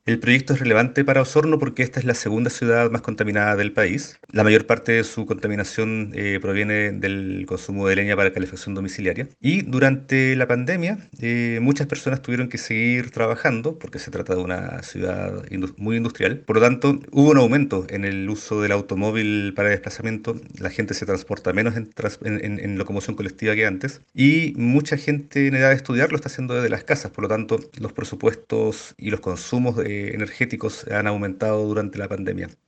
El proyecto es relevante para Osorno porque esta es la segunda ciudad más contaminada del país. La mayor parte de su contaminación proviene del consumo de leña para calefacción domiciliaria. Y durante la pandemia, muchas personas tuvieron que seguir trabajando porque se trata de una ciudad muy industrial. Por lo tanto, hubo un aumento en el uso del automóvil para desplazamiento. La gente se transporta menos en locomoción colectiva que antes. Y mucha gente en edad de estudiar lo está haciendo desde las casas. Por lo tanto, los presupuestos y los consumos energéticos han aumentado durante la pandemia.